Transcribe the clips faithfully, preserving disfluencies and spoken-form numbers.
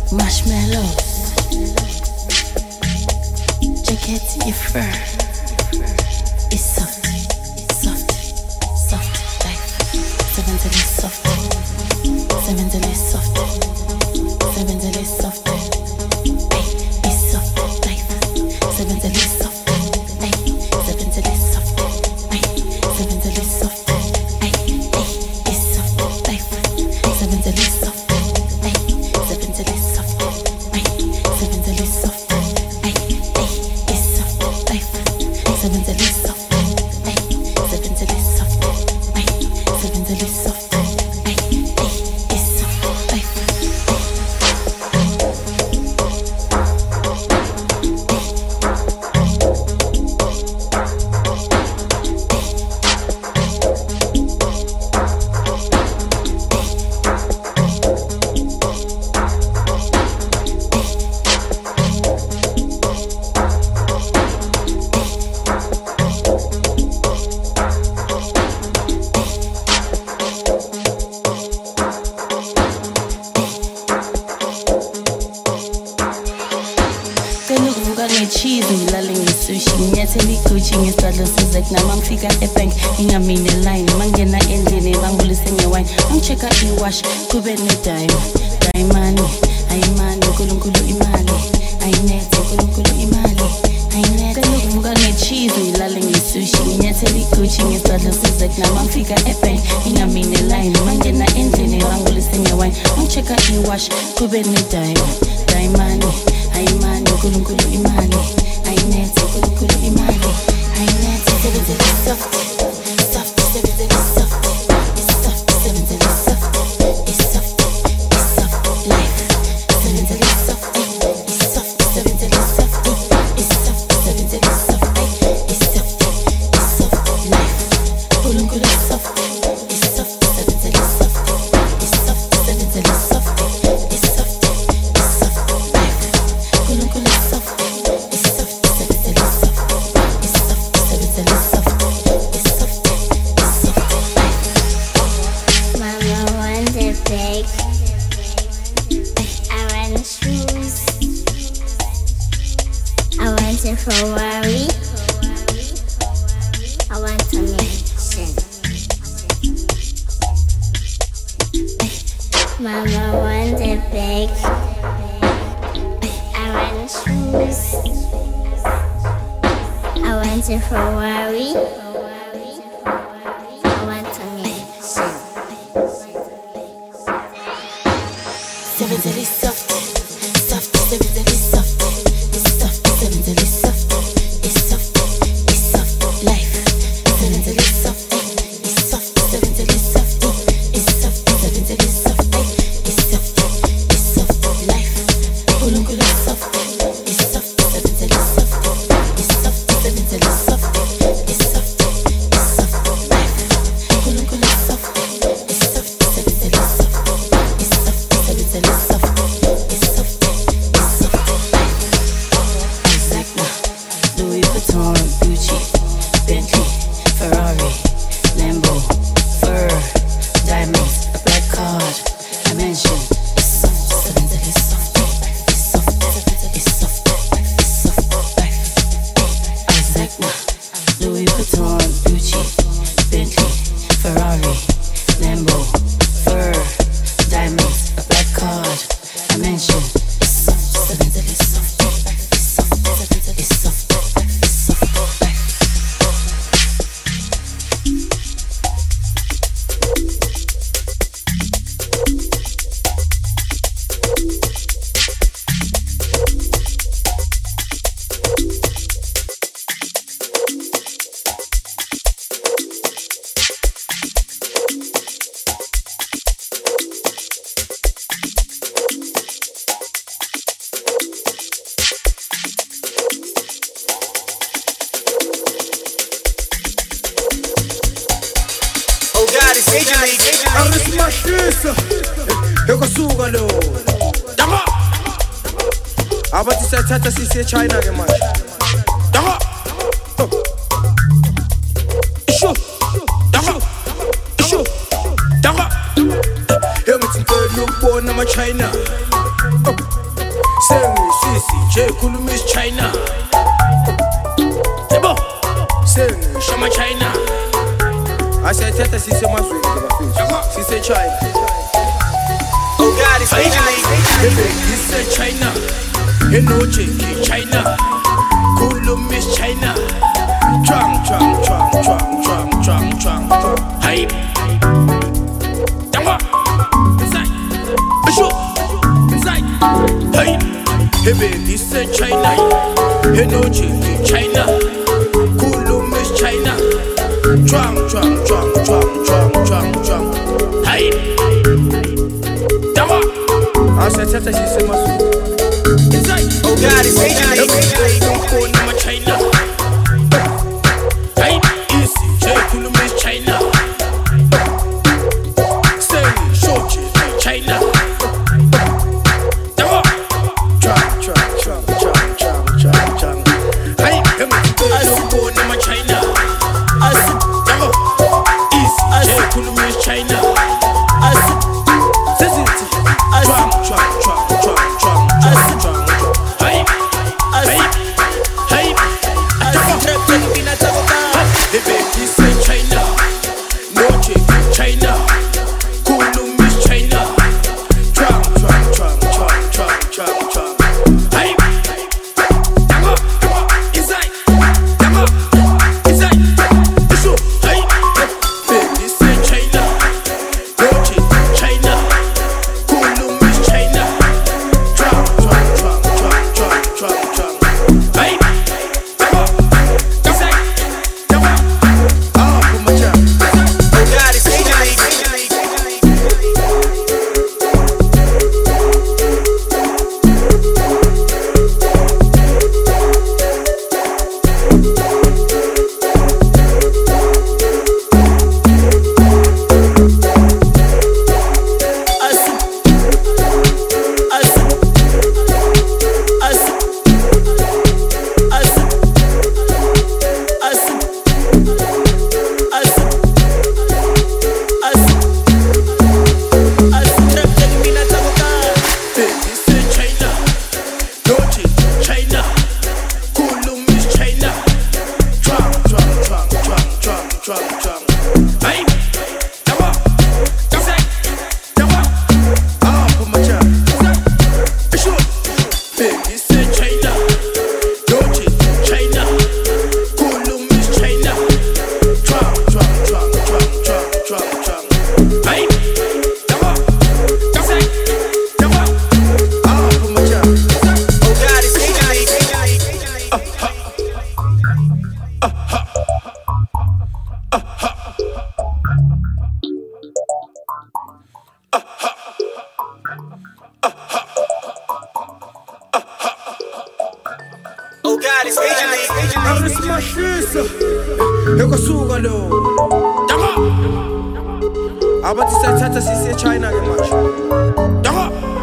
marshmallows, jacket your fur. It's soft, soft, soft life. Seven daily soft, seven daily soft, seven daily soft. Ay, it's soft life. Seven daily soft, ay, seven daily soft, ay, seven daily soft, ay, ay, it's soft life. Seven daily soft, ay, seven daily soft, ay, seven daily soft, ay, ay, it's soft life. Seven daily soft. Namangfika ebank ingamini line mangena endlini bangulise ngewine angichecka iwash kube nedime dime ayimani uNkulunkulu imali ayinethe uNkulunkulu imali ayinethe kuvuka ngecheese ngilale ngesushi nginyathela igucci ngesadla sizek namangfika ebank ingamini line mangena endlini bangulise ngewine angichecka iwash kube nedime dime ayimani uNkulunkulu imali ayinethe uNkulunkulu imali Seven daily soft, soft, seven daily soft. It's soft, seven daily soft. It's soft, it's soft life. Seven daily soft, it's soft, seven daily soft. It's soft, seven daily soft. It's soft, it's soft life. Kulungulu soft, it's soft, seven daily soft. It's soft, seven daily soft. It's soft, it's soft life. Kulungulu soft, it's soft, seven daily soft. It's soft, seven daily soft. Ferrari, I want a mansion. Mama wants a bag. I want shoes. I want a Ferrari. I want a mansion. Seven daily soft, soft, seven daily soft. It's soft, seven daily soft. Abathi siyathatha sisiye China ke manje. Daka. Isho. Daka. Isho. Daka. Hey mthi ngicela ukubona ama China. Sing Sisi, J Kulu Miss China. Ebo, sing Shama China. I said Tata Sisi must win the face. She said China. Oh God, it's Major League. He said China. You know Chiki China. Kulu Miss China. Trang, trang, trang, trang, trang, trang, trang, trang. Hype. Dama. Inside. Ashu. Inside. Hype. Hey baby, this is China. You know Chiki China. Kulu Miss China. Trang, trang, trang, trang, trang, trang, trang. Hype. Dama. I said Tata Sisi must win. Inside. Oh God, it's Major League. Don't call them a China. Hey, easy, J Kulu Miss China. Say, Shochi, China. Dama. Chang, chang, chang, chang, chang, chang, chang. Hey, don't call them a China. Dama. Easy, J Kulu Miss China. Sensitivity. Chang, chang, chang, chang, chang, chang, chang. Hey, hey, hey. The baby say China, no chick, China, Kulu Miss China, Trang, trang, trang, trang, trang, trang, trang. Hey, Dama, inside, Dama, inside, Ishu, hey, baby say China, no chick, China, Kulu Miss China, Trang, trang, trang, trang, trang, trang, trang. Hey, Dama, inside. Oh God, it's Major League. I'm gonna smash this. You go suga lo. Dama. Abati sa Tata Sisi China ge match. Dama.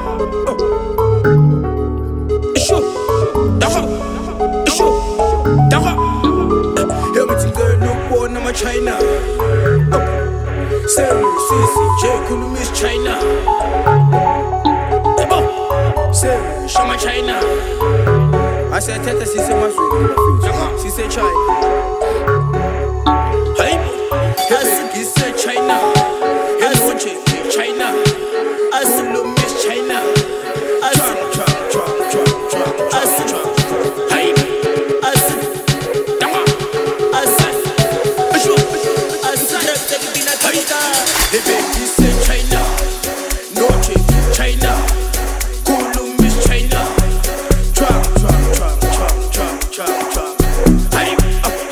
Ishu. Dama. Ishu. Dama. Everything girl no born na China. Say Sisi J Kulu Miss China. Say Shama China. I said Tata Sisi must win. She said China. Hey, he said China. He said China. Kulu Miss China. Trang, trang, trang, trang, trang, trang, trang. Hey, Dama. Ashu. Hey, the baby said China. No chick, China. Kulu Miss China. Trang, trang, trang, trang, trang, trang, trang. Hey,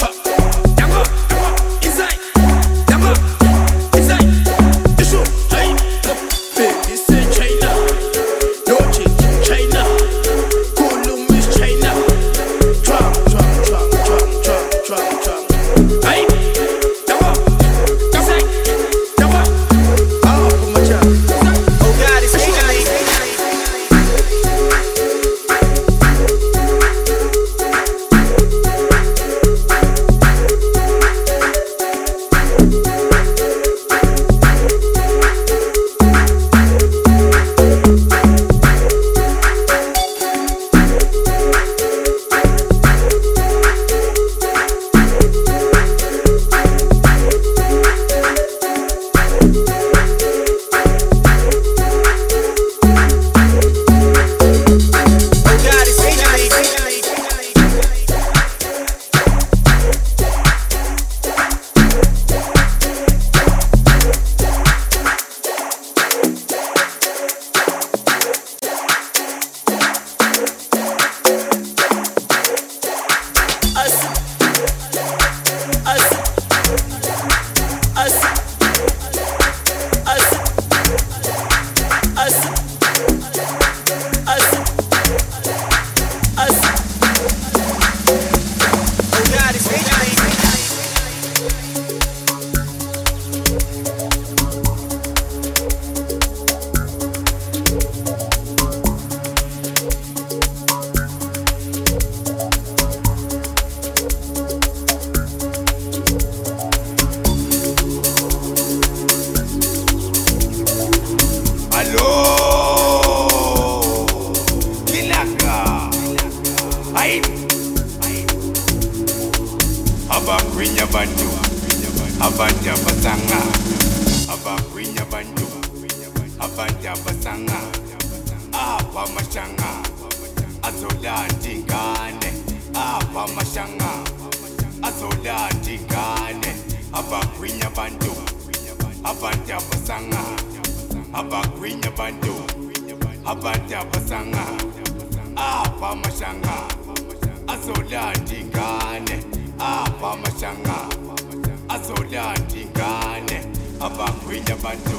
mashanga azolanda ingane abagwinya abantu abantu abasanga abagwinya abantu abantu abasanga apa mashanga azolanda ingane apa mashanga azolanda ingane abagwinya abantu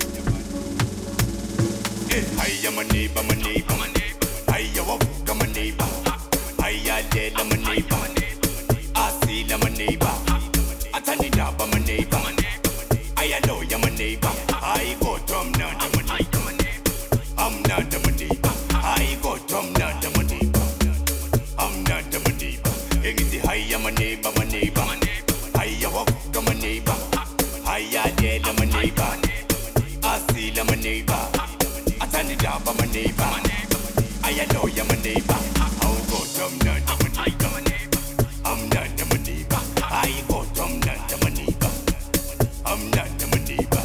eh hayya maniba maniba hayya wavuga maniba hayya lela maniba asila maniba atanidaba maniba hayya loya maniba hayi kodwa mnandi maniba amnandi maniba hayi kodwa mnandi maniba amnandi maniba engithi hayya maniba maniba hayya wavuga maniba hayya lela maniba asila maniba atanidaba maniba hayya loya maniba hayi kodwa mnandi maniba amnandi maniba hayi kodwa mnandi maniba amnandi maniba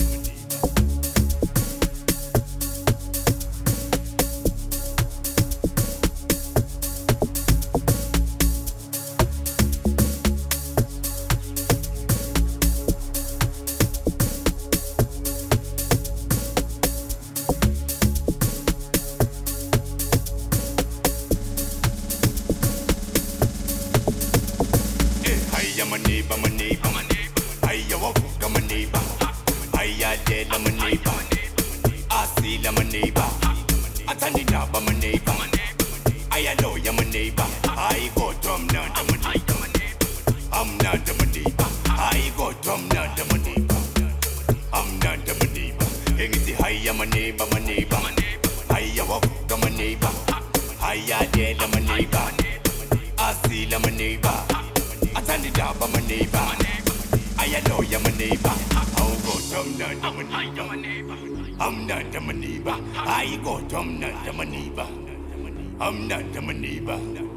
maniba maniba hayya wavuga maniba hayya lela maniba asila maniba atanidaba maniba hayya loya maniba hayi kodwa mnandi maniba amnandi maniba hayi kodwa mnandi maniba amnandi maniba engithi hayya maniba maniba hayya wavuga maniba hayya lela maniba asila maniba atanidaba maniba ayaloya maniba awukodwa mnandi maniba amnandi maniba hayi kodwa mnandi maniba amnandi maniba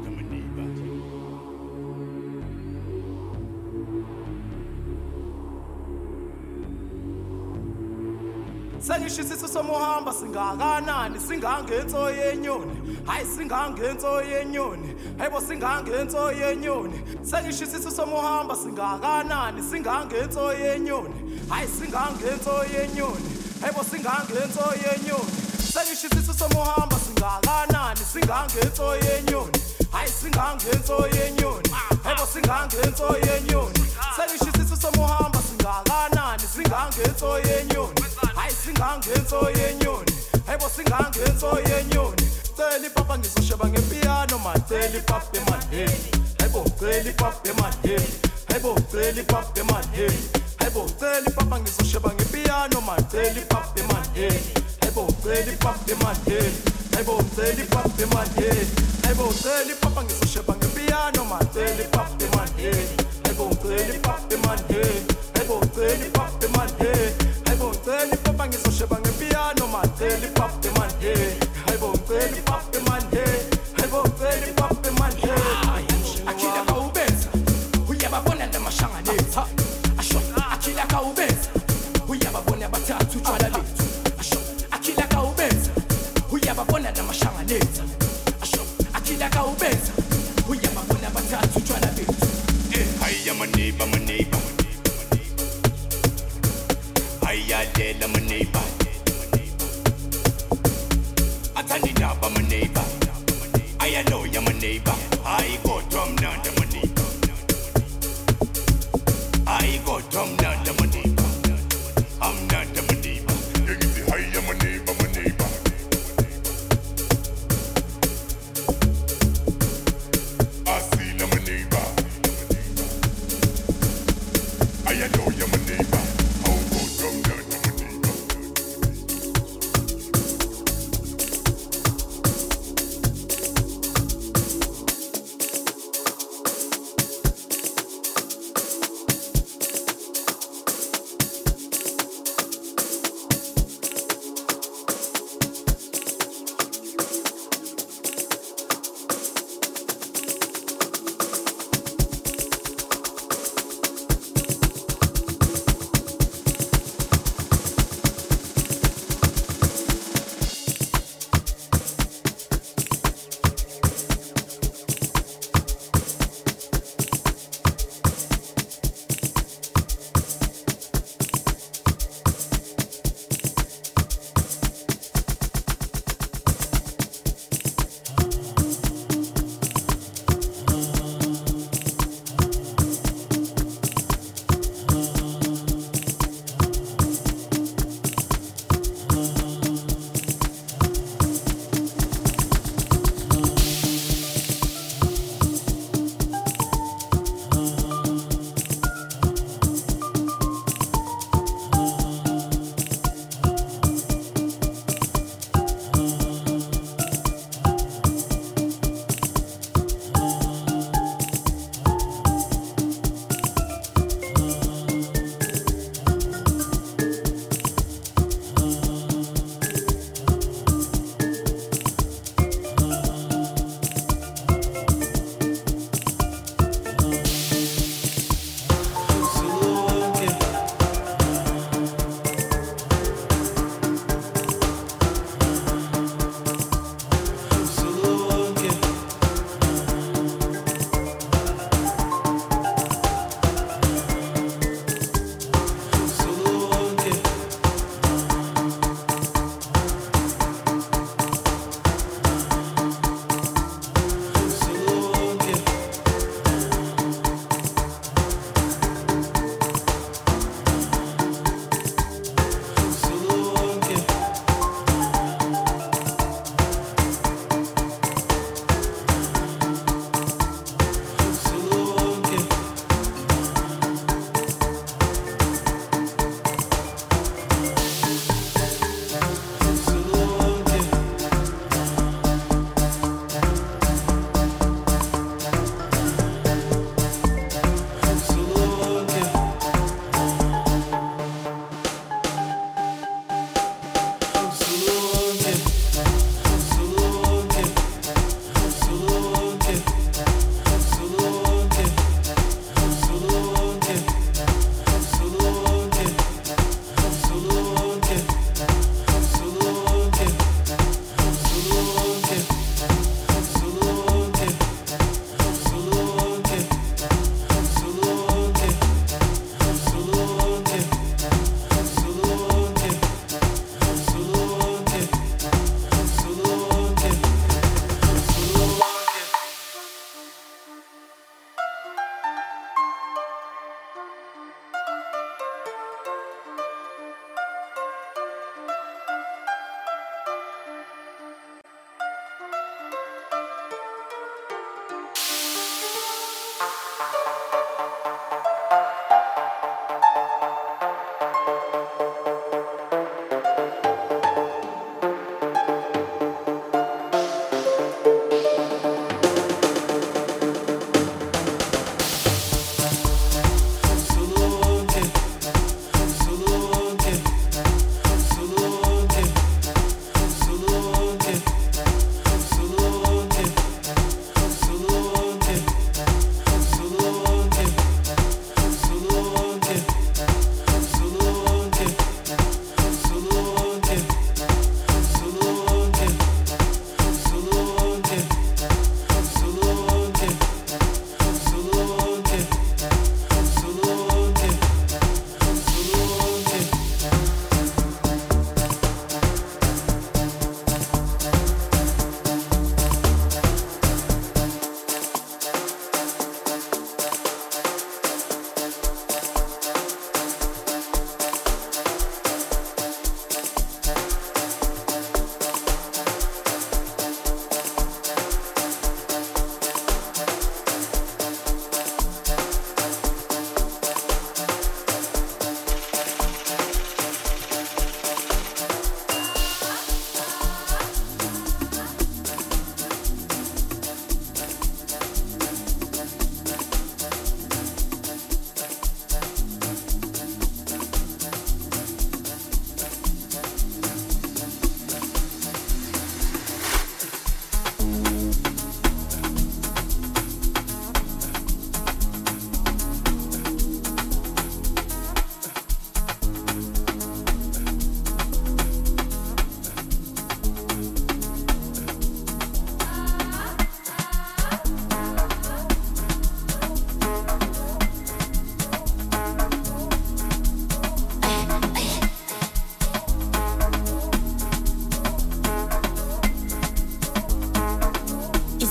Sengishisiso somuhamba singakanani singangenso yenyoni hayi singangenso yenyoni hayibo singangenso yenyoni Sengishisiso somuhamba singakanani singangenso yenyoni hayi singangenso yenyoni hayibo singangenso yenyoni Sengishisiso somuhamba singakanani singangenso yenyoni hayi singangenso yenyoni hayibo singangenso yenyoni Sengishisiso somuhamba singakanani singangenso yenyoni hayi singangenso yenyoni hayibo singangenso yenyoni Celi papa ngizosheba ngepiano mateli papa emanheni hayibo celi papa emanheni hayibo celi papa emanheni hayibo celi papa ngizosheba ngepiano mateli papa emanheni hayibo celi papa emanheni hayibo celi papa emanheni hayibo celi papa ngizosheba ngepiano mateli papa emanheni hayibo celi papa emanheni hayibo celi papa emanheni hayibo celi papa ngizosheba ngepiano mateli papa emanheni hayibo celi papa emanheni hayibo celi papa emanheni akila kaubenza uyababona namashangane asho akila kaubenza uyababona bathathu tshwala lethu asho akila kaubenza uyababona namashangane asho akila kaubenza uyababona bathathu tshwala lethu eh hayya maniba maniba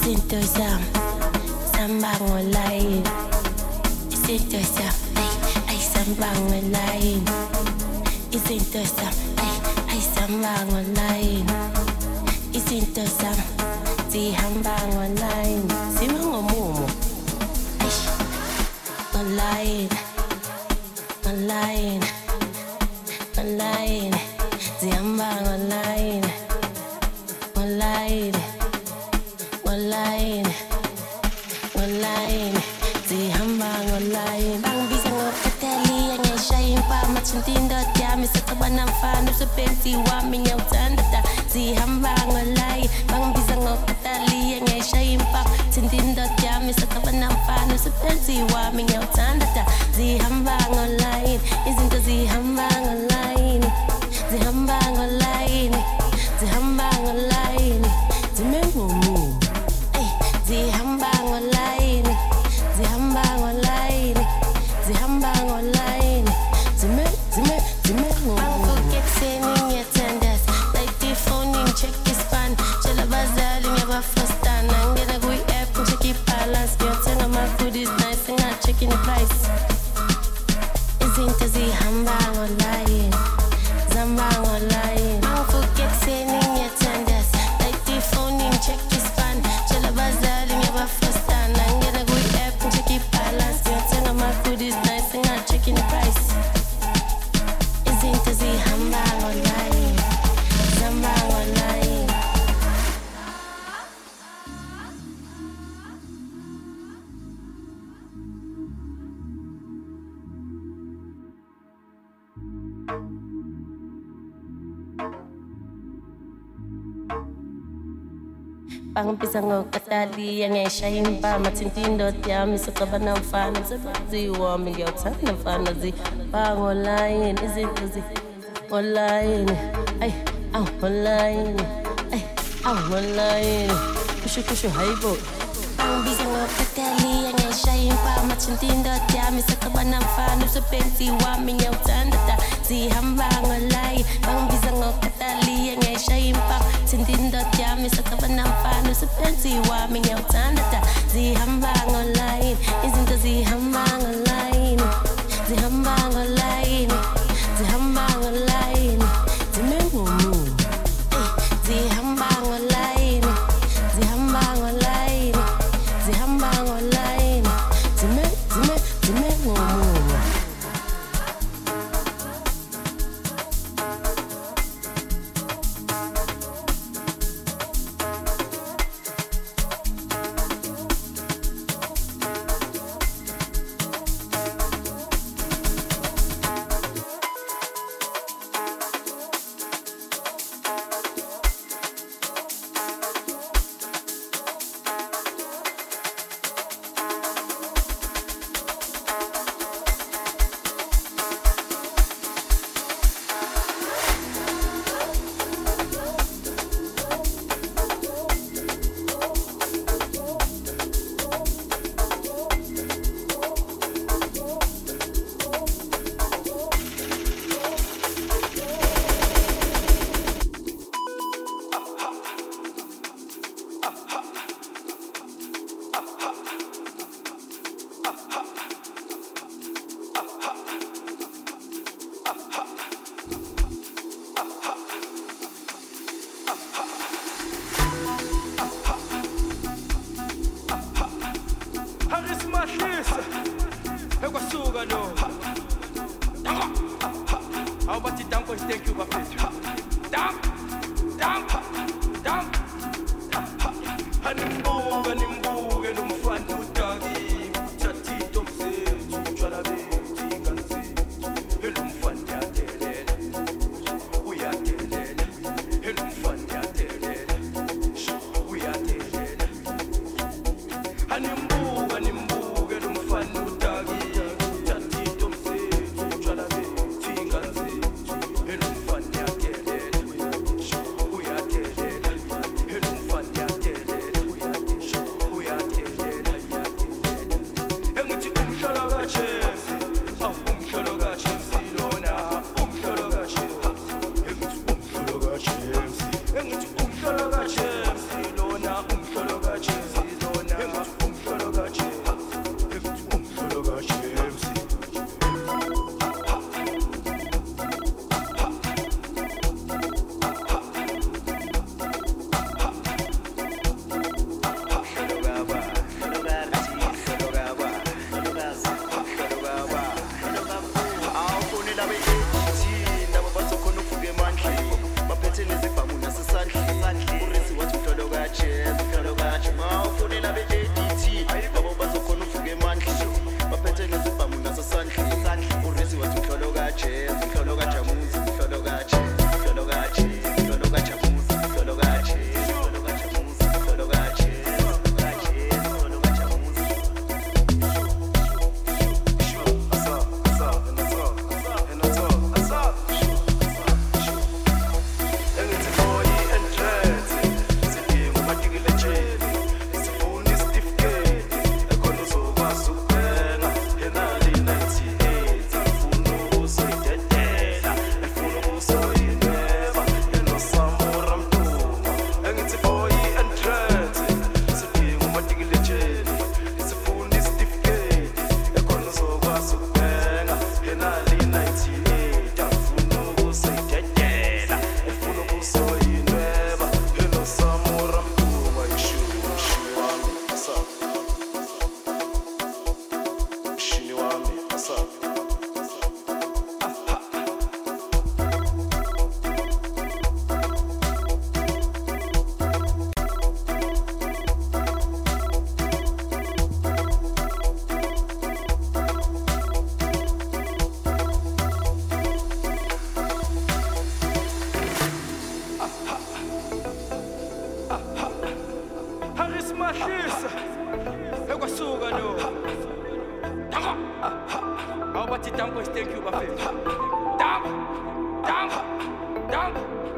Izinto zami zihamba online. Izinto zami ay ay zihamba online. Izinto zami ay ay zihamba online. Izinto zami zihamba online. Zima ngomumo online, online, online, zihamba online, online, online, online, zihamba online. Bangibiza ngokateli angishaya impama thintindot yami sekuba namfana usebenzi wami ngiyawuthanda da zihamba online. Bangibiza ngokateli angishaya impama thintindot yami sekuba namfana usebenzi wami ngiyawuthanda da zihamba online. Izinto zihamba online, zihamba online, zihamba online, zimengumu zihamba online, zihamba online, zihamba online, zime zime zime ngumu. Forget sending your tenders, like the phone in check the span. Chala bazali ngiyabafrosta nangena kui app check balance. Ngiyothenga ama goodies nice nga checking the price. Izinto zihamba online, zihamba online. Don't forget sending your tenders, like the phone in check the span. Chala bazali ngiyabafrosta nangena kui app check balance. Ngiyothenga ama goodies nice nga checking the price. Izinto zihamba online, zihamba online. Bangibiza ngokatali angishaya impama thintindot yami sekuba namfana umsebenzi wami ngiyawuthanda mfana zihamba online. Izinto zi online, ay aw online, ay aw online, kushu kushu hayibo. Bangibiza ngokatali angishaya impama thintindot yami sekuba namfana umsebenzi wami ngiyawuthanda da zihamba online. Bangibiza ngokatali angishaya impama thintindot yami sekuba namfana umsebenzi wami ngiyawuthanda da zihamba online. Izinto zihamba online, zihamba online, zihamba online, zimengumu zihamba online, zihamba online, zihamba online, zime zime zimengumu. simahlisa ekwasuka no Dango How about it Dango thank you bafethu Dango Dango Dango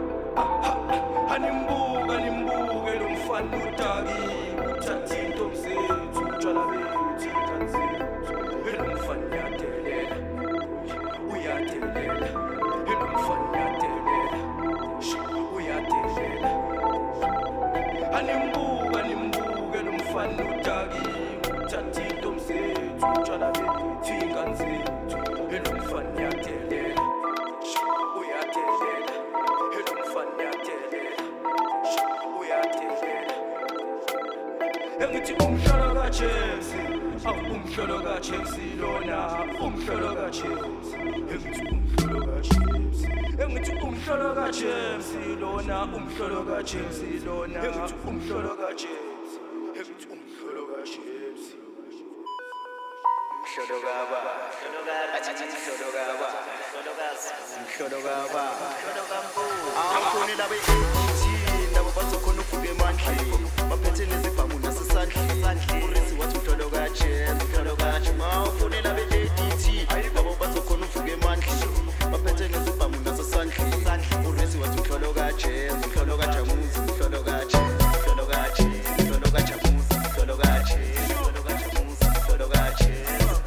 Animbuka nimbuke lo mfana utaki uthatha into mzethu utshwala bethu kanzima lo mfana yadelela uyadelela lo mfana yadelela uyadelela Animbuka nimbuke lo mfana utaki uthatha into mzethu utshwala bethu kanzima lo mfana yadelela uyadelela lo mfana yadelela uyadelela Engithi umhlolo kaJesu awu umhlolo kaJesu lona umhlolo kaJesu engithi umhlolo kaJesu engithi umhlolo kaJesu lona umhlolo kaJesu lona engithi umhlolo kaJesu engithi umhlolo kaJesu umhlolo kaba athi umhlolo kaba umhlolo kaba awufuni labe eighteen labo bazokhona ukuvuka emandleni baphethe nezibhamu nasesandleni urisi wathi umhlolo kaJesu umhlolo kaJesu awufuni labe eighteen labo bazokhona ukuvuka emandleni baphethe nezibhamu nasesandleni urisi wathi umhlolo kaJesu umhlolo kaJamuzi umhlolo kaJesu umhlolo kaJesu umhlolo kaJamuzi umhlolo kaJesu umhlolo kaJamuzi umhlolo kaJesu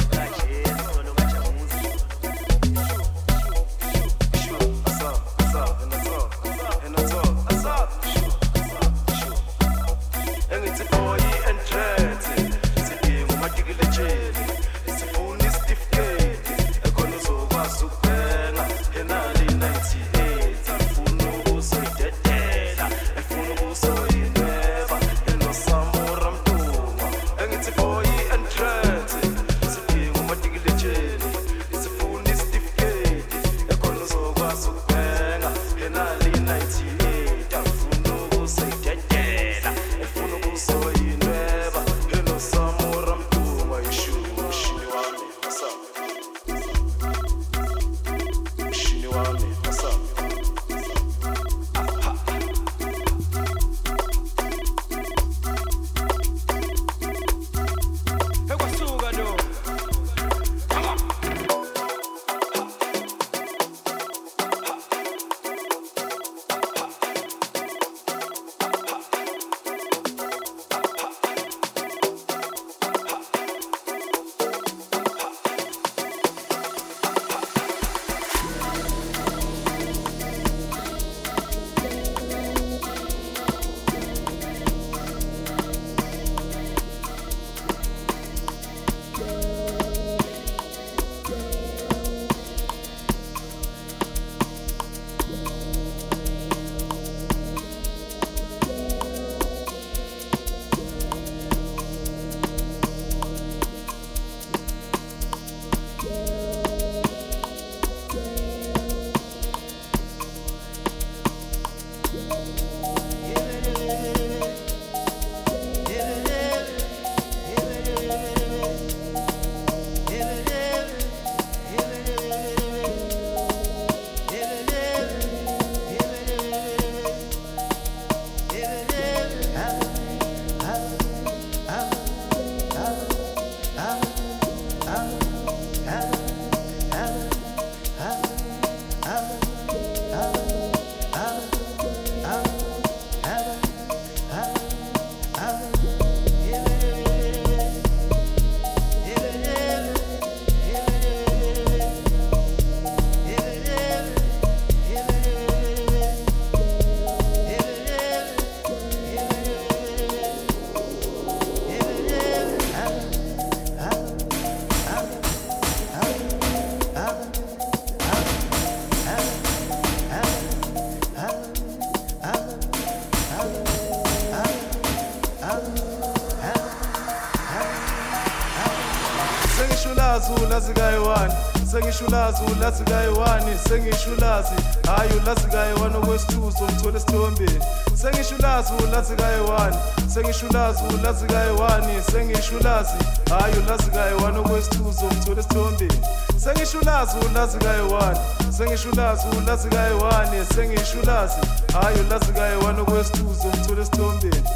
ulazi kayiwani sengisho ulazi ulazi kayiwani sengisho ulazi hayi ulazi kayiwani okwesithuzo ngithola esithombeni sengisho ulazi ulazi kayiwani sengisho ulazi ulazi kayiwani sengisho ulazi hayi ulazi kayiwani okwesithuzo ngithola esithombeni sengisho ulazi ulazi kayiwani sengisho ulazi ulazi kayiwani sengisho ulazi hayi ulazi kayiwani okwesithuzo ngithola esithombeni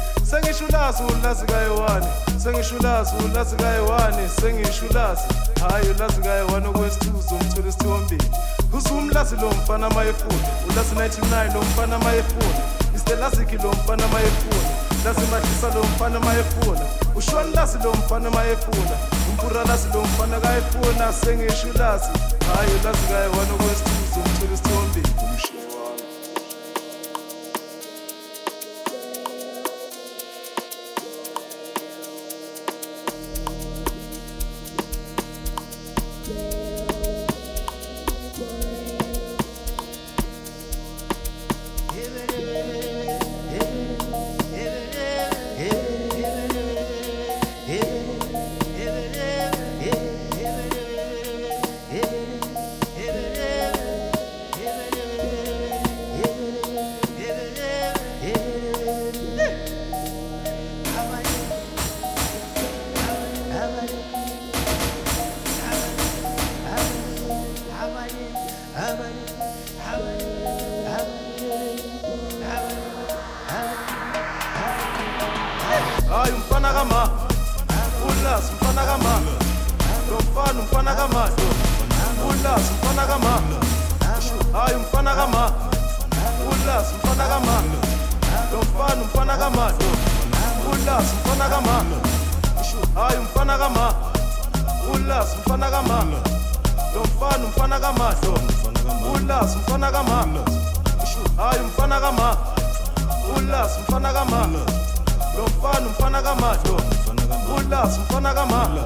Sengishulazi ulazi kayiwani Sengishulazi ulazi kayiwani Sengishulazi hayi ulazi kayiwani okwesithuzo umthole isithombeni Usumlazi lo mfana mayefuna ulazi ninety-nine lo mfana mayefuna Istelaziki lo mfana mayefuna Lazi madisa lo mfana mayefuna Ushwani lazi lo mfana mayefuna Umpura lazi lo mfana kayefuna Sengishulazi hayi ulazi kayiwani okwesithuzo umthole isithombeni Hayi umfana kama Ulas umfana kama Lomfana umfana kama Ulas umfana kama Hayi umfana kama Ulas umfana kama Lomfana umfana kama Ulas umfana kama Hayi umfana kama Ulas umfana kama Lomfana umfana kama Ulas umfana kama Hayi umfana kama Ulas umfana kama Lomfana umfana kama Ulas umfana kama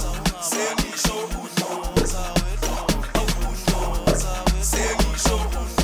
Sengisho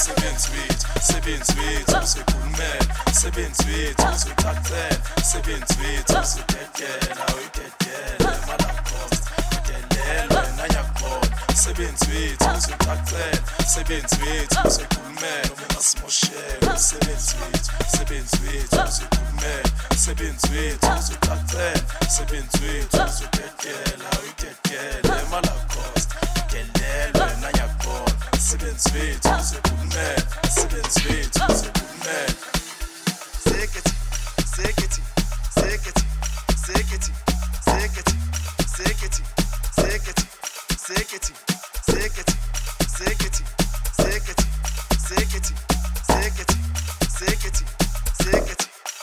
Sebenzi wethu, sebenzi wethu usekhulumela, sebenzi wethu usecacela, sebenzi wethu usededela, uyidedela malakhosta, udelelwe nanyakhona, sebenzi wethu usecacela, sebenzi wethu usekhulumela, ungasimoshela, sebenzi wethu, sebenzi wethu usekhulumela, sebenzi wethu usecacela, sebenzi wethu usededela, uyidedela malakhosta, udelelwe nanyakhona, sebenzi wethu usekhulumela, sebenzi wethu usekhulumela. Seketi, seketi, seketi, seketi, seketi, seketi, seketi, seketi, seketi, seketi, seketi, seketi, seketi, seketi, seketi.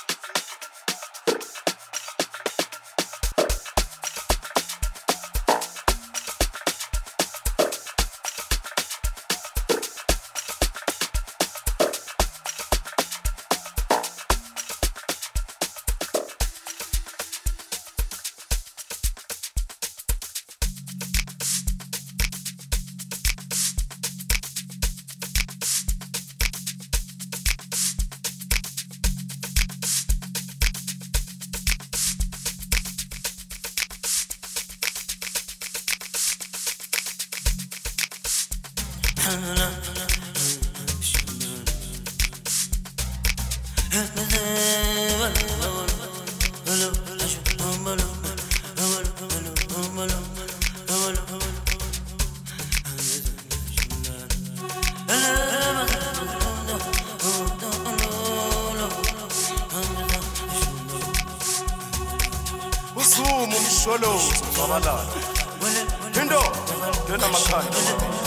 Usumu msholozo babalala. Indo lena makhanda.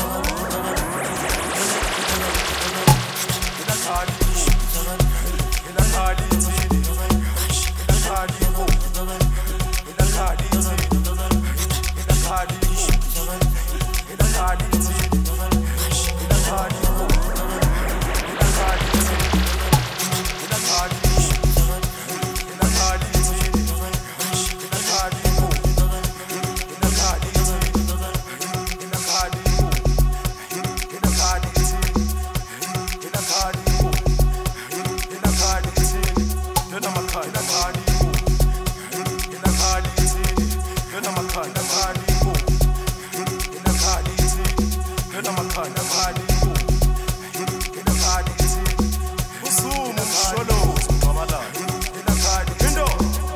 Ila khali. Ila khali tsini. Ila khali bo. Ila khali tsini. Ila khali bo. Ila khali tsini. Ila khali bo. Ila khali tsini. Ila khali bo. Ila khali tsini. Ila khali bo. Ila khali tsini. Ila khali bo. Ila khali tsini. Ila khali bo. Ila khali tsini. Lena makhanda khali bo. Ila khali tsini. Lena makhanda khali bo. Ila khali tsini. Lena makhanda khali bo. Ila khali tsini. Usumu msholozo babalala. Ila khali indo.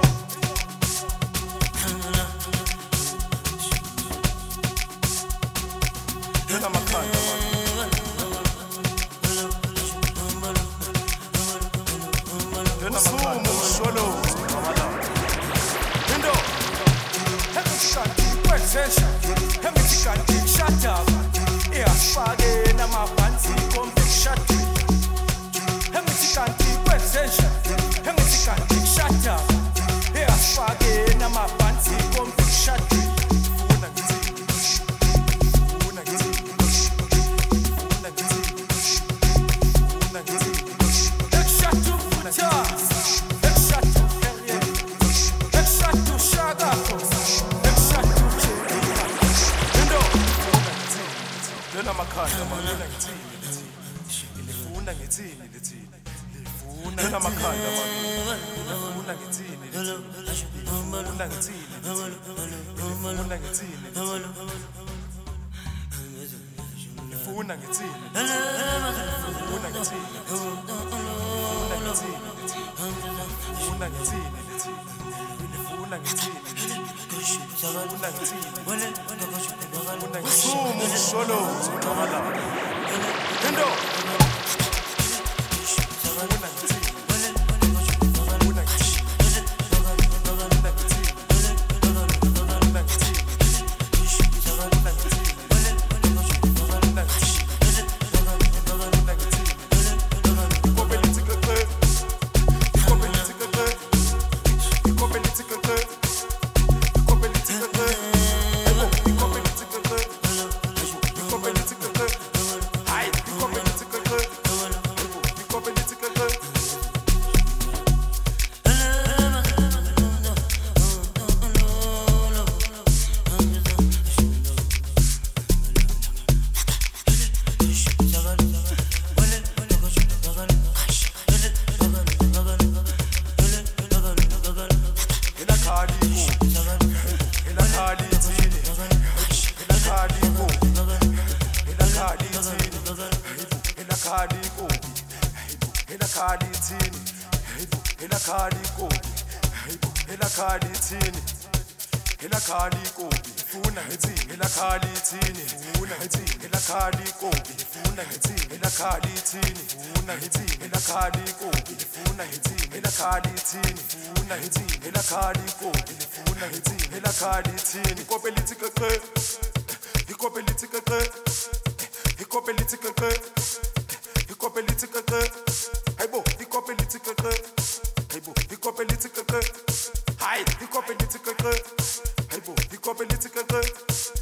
Lena makhanda man. Lena makhanda msholozo babalala. Indo. Hemishati kwezesha, hemitikati shataba, iyafake namabhansi komvekshati. Hemitikati kwezesha, hemitikati shataba, iyafake namabhansi komvekshati. Funa ngithini? Funa ngithini? Funa ngithini? Funa ngithini? Ekshatu futas, ekshatu ferye, ekshatu shagafo, ekshatu cherifa. Indo. Lena makhanda man. Lena ngithini? Ngifuna ngithini lethini? Ngifuna lena makhanda man. Ngifuna ngithini lethini? Ngifuna ngithini? Ngifuna ngithini? Ngifuna ngithini? Ngifuna ngithini? Ngifuna ngithini? Ngifuna ngithini lethini? Ngifuna ngithini? Ngifuna ngithini? Ngifuna ngithini? Usumu msholozo babalala. Indo. Ngifuna ngithini? Ngifuna ngithini? Ngifuna ngithini? Ngifuna ngithini? Ngifuna ngithini? Politica, inkobi hayibo elakhali ithini hayibo elakhali inkobi hayibo elakhali ithini elakhali inkobi funa ngithini elakhali ithini funa ngithini elakhali inkobi funa ngithini elakhali ithini funa ngithini elakhali inkobi funa ngithini elakhali ithini funa ngithini elakhali inkobi funa ngithini elakhali ithini inkobe lithi keqe inkobe lithi keqe inkobe lithi keqe inkobe lithi keqe hayibo inkobe lithi keqe hayibo inkobe lithi keqe hayi inkobe lithi keqe hayibo inkobe lithi keqe